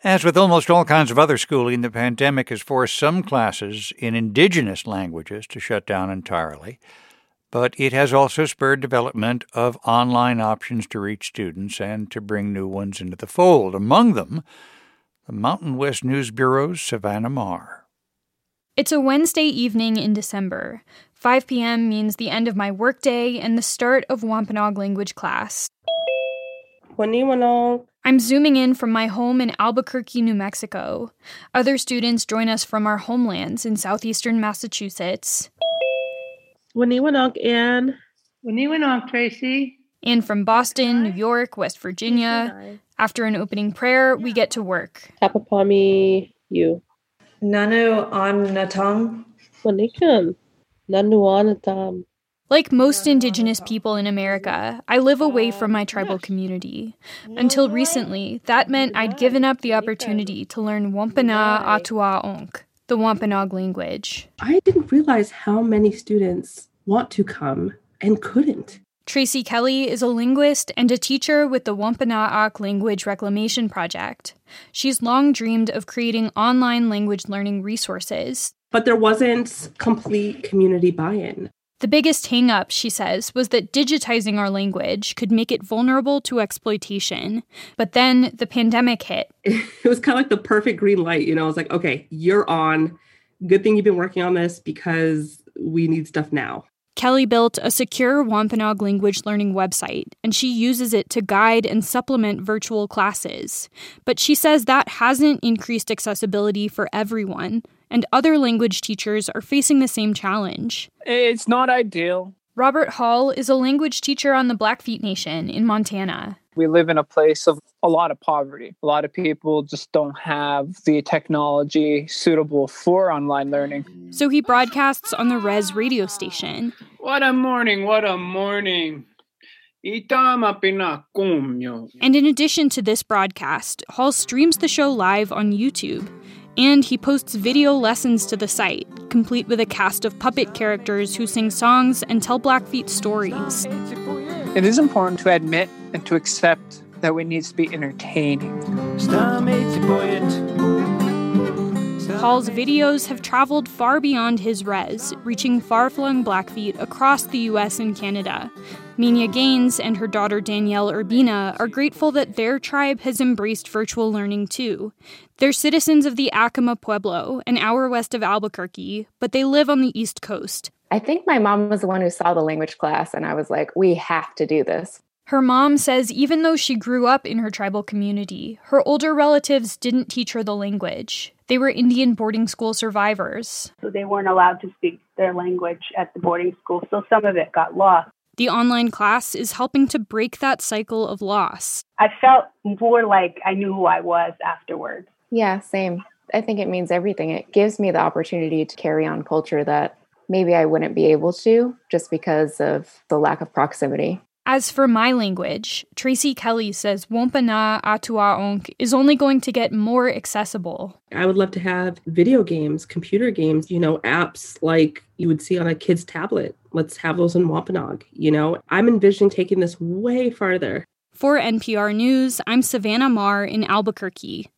As with almost all kinds of other schooling, the pandemic has forced some classes in indigenous languages to shut down entirely. But it has also spurred development of online options to reach students and to bring new ones into the fold. Among them, the Mountain West News Bureau's Savannah Maher. It's a Wednesday evening in December. 5 p.m. means the end of my workday and the start of Wampanoag language class. I'm zooming in from my home in Albuquerque, New Mexico. Other students join us from our homelands in southeastern Massachusetts. Winiwinok, Ann. Winiwinok, Tracy. And from Boston, New York, West Virginia. After an opening prayer, we get to work. Tapapami, you. Nanu Anatam. Wanikan. Nanu Anatam. Like most indigenous people in America, I live away from my tribal community. Until recently, that meant I'd given up the opportunity to learn Wampana Atua Onk, the Wampanoag language. I didn't realize how many students want to come and couldn't. Tracy Kelly is a linguist and a teacher with the Wampanoag Language Reclamation Project. She's long dreamed of creating online language learning resources. But there wasn't complete community buy-in. The biggest hang-up, she says, was that digitizing our language could make it vulnerable to exploitation. But then the pandemic hit. It was kind of like the perfect green light, I was like, okay, you're on. Good thing you've been working on this because we need stuff now. Kelly built a secure Wampanoag language learning website, and she uses it to guide and supplement virtual classes. But she says that hasn't increased accessibility for everyone, and other language teachers are facing the same challenge. It's not ideal. Robert Hall is a language teacher on the Blackfeet Nation in Montana. We live in a place of a lot of poverty. A lot of people just don't have the technology suitable for online learning. So he broadcasts on the Res radio station. What a morning, what a morning. And in addition to this broadcast, Hall streams the show live on YouTube. And he posts video lessons to the site, complete with a cast of puppet characters who sing songs and tell Blackfeet stories. It is important to admit and to accept that we need to be entertaining. Hall's videos have traveled far beyond his res, reaching far-flung Blackfeet across the U.S. and Canada. Minya Gaines and her daughter Danielle Urbina are grateful that their tribe has embraced virtual learning too. They're citizens of the Acoma Pueblo, an hour west of Albuquerque, but they live on the East Coast. I think my mom was the one who saw the language class, and I was like, we have to do this. Her mom says even though she grew up in her tribal community, her older relatives didn't teach her the language. They were Indian boarding school survivors. So they weren't allowed to speak their language at the boarding school, so some of it got lost. The online class is helping to break that cycle of loss. I felt more like I knew who I was afterwards. Yeah, same. I think it means everything. It gives me the opportunity to carry on culture that maybe I wouldn't be able to just because of the lack of proximity. As for my language, Tracy Kelly says Wampana Atua Onk is only going to get more accessible. I would love to have video games, computer games, apps like you would see on a kid's tablet. Let's have those in Wampanoag. I'm envisioning taking this way farther. For NPR News, I'm Savannah Maher in Albuquerque.